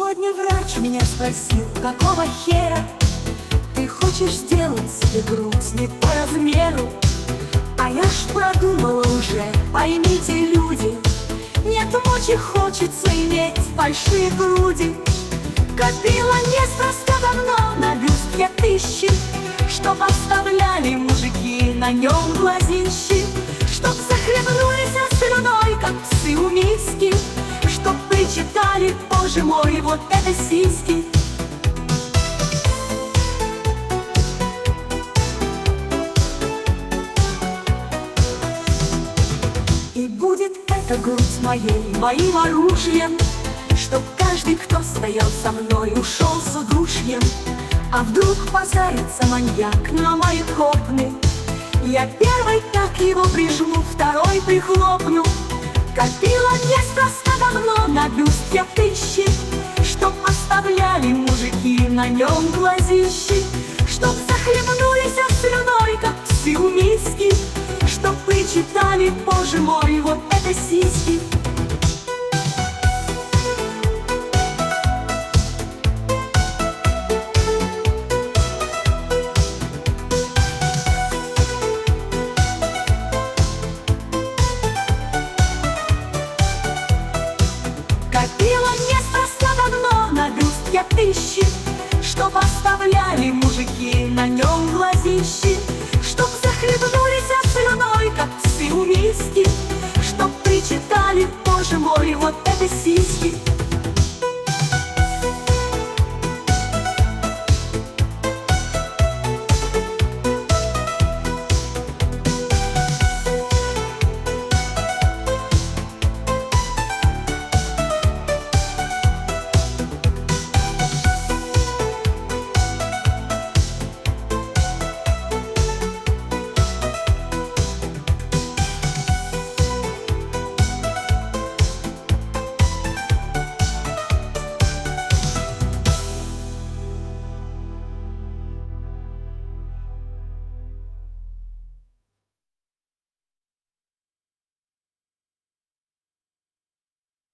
Сегодня врач меня спросил, какого хера ты хочешь сделать себе грудь не по размеру. А я ж продумала уже, поймите, люди, нет мочи, хочется иметь большие груди. Копила неспроста давно на бюст я тысячи, чтоб оставляли мужики на нем глазищи, чтоб захлебнулись слюной, как псы у миски, чтоб причитали, боже мой, вот это сиськи. И будет эта грудь моим оружием, чтоб каждый, кто стоял со мной, ушел с удушьем. А вдруг позарится маньяк на мои копны, я первый так его прижму, второй прихлопну. Копила неспроста давно на бюст я тысячи, чтоб оставляли мужики на нем глазищи, чтоб захлебнулись слюной, как псы у миски, чтоб причитали, боже мой, вот это сиськи. Копила неспроста давно на бюст я тысячи, чтоб оставляли мужики на нем глазищи, чтоб захлебнулись слюной, как псы у миски, чтоб причитали, боже мой, вот это сиськи.